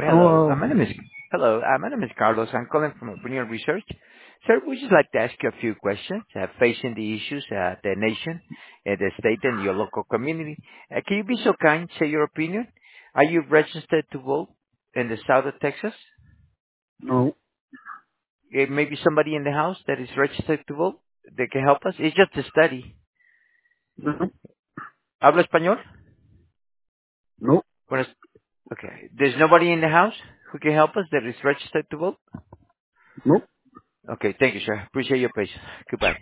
Hello. Hello. My name is Carlos. I'm calling from Opinion Research. Sir, we'd just like to ask you a few questions facing the issues the nation, the state, and your local community. Can you be so kind, say your opinion? Are you registered to vote in the south of Texas? No. Maybe somebody in the house that is registered to vote that can help us? It's just a study. No. ¿Habla español? No. Buenas- Okay. There's nobody in the house who can help us that is registered to vote? No. Okay. Thank you, sir. Appreciate your patience. Goodbye.